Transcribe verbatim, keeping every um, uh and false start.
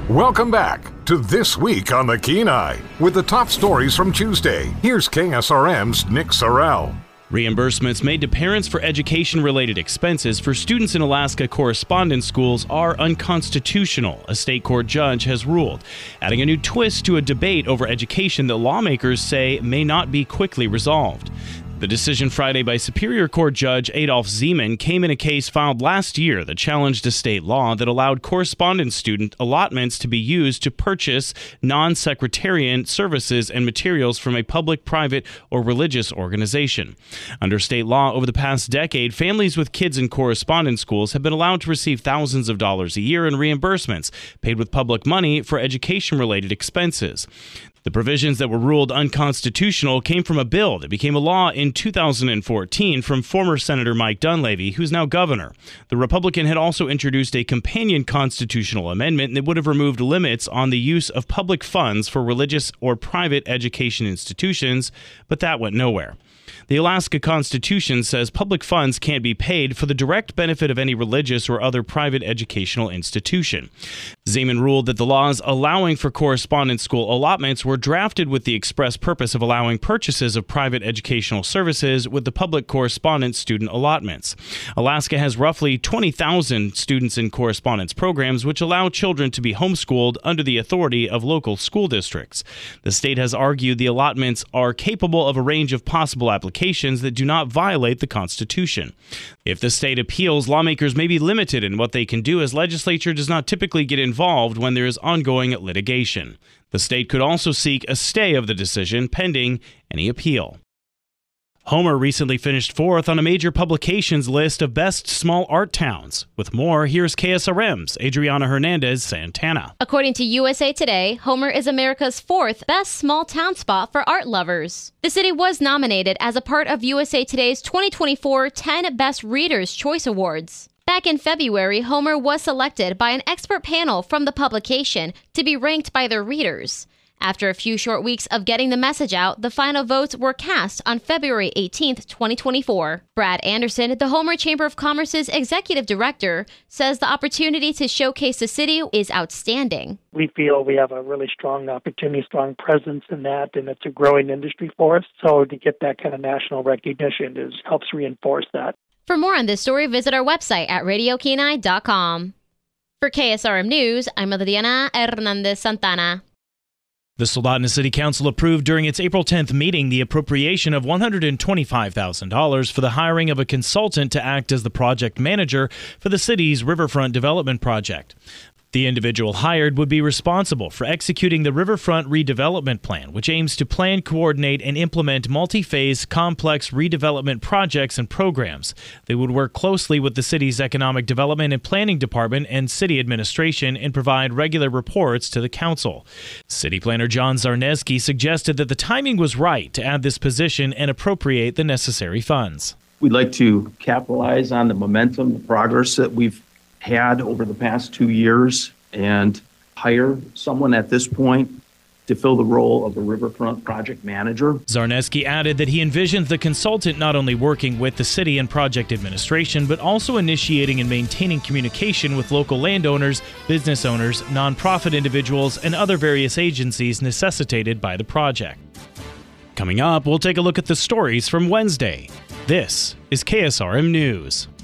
Welcome back to This Week on the Kenai with the top stories from Tuesday. Here's K S R M's Nick Sorrell. Reimbursements made to parents for education-related expenses for students in Alaska correspondence schools are unconstitutional, a state court judge has ruled, adding a new twist to a debate over education that lawmakers say may not be quickly resolved. The decision Friday by Superior Court Judge Adolf Zeman came in a case filed last year that challenged a state law that allowed correspondence student allotments to be used to purchase non-secretarian services and materials from a public, private, or religious organization. Under state law, over the past decade, families with kids in correspondence schools have been allowed to receive thousands of dollars a year in reimbursements paid with public money for education-related expenses. The provisions that were ruled unconstitutional came from a bill that became a law in two thousand fourteen from former Senator Mike Dunleavy, who's now governor. The Republican had also introduced a companion constitutional amendment that would have removed limits on the use of public funds for religious or private education institutions, but that went nowhere. The Alaska Constitution says public funds can't be paid for the direct benefit of any religious or other private educational institution. Zeman ruled that the laws allowing for correspondence school allotments were drafted with the express purpose of allowing purchases of private educational services with the public correspondence student allotments. Alaska has roughly twenty thousand students in correspondence programs, which allow children to be homeschooled under the authority of local school districts. The state has argued the allotments are capable of a range of possible applications that do not violate the Constitution. If the state appeals, lawmakers may be limited in what they can do, as legislature does not typically get involved when there is ongoing litigation. The state could also seek a stay of the decision pending any appeal. Homer recently finished fourth on a major publications list of best small art towns. With more, here's K S R M's Adriana Hernandez Santana. According to U S A Today, Homer is America's fourth best small town spot for art lovers. The city was nominated as a part of U S A Today's twenty twenty-four ten Best Readers' Choice Awards. Back in February, Homer was selected by an expert panel from the publication to be ranked by their readers. After a few short weeks of getting the message out, the final votes were cast on February eighteenth, twenty twenty-four. Brad Anderson, the Homer Chamber of Commerce's executive director, says the opportunity to showcase the city is outstanding. We feel we have a really strong opportunity, strong presence in that, and it's a growing industry for us. So to get that kind of national recognition is helps reinforce that. For more on this story, visit our website at radio kenai dot com. For K S R M News, I'm Adriana Hernandez Santana. The Soldotna City Council approved during its April tenth meeting the appropriation of one hundred twenty-five thousand dollars for the hiring of a consultant to act as the project manager for the city's riverfront development project. The individual hired would be responsible for executing the Riverfront Redevelopment Plan, which aims to plan, coordinate, and implement multi-phase, complex redevelopment projects and programs. They would work closely with the city's Economic Development and Planning Department and city administration and provide regular reports to the council. City Planner John Zarneski suggested that the timing was right to add this position and appropriate the necessary funds. We'd like to capitalize on the momentum, the progress that we've had over the past two years and hire someone at this point to fill the role of the Riverfront Project Manager. Zarneski added that he envisions the consultant not only working with the city and project administration, but also initiating and maintaining communication with local landowners, business owners, nonprofit individuals, and other various agencies necessitated by the project. Coming up, we'll take a look at the stories from Wednesday. This is K S R M News.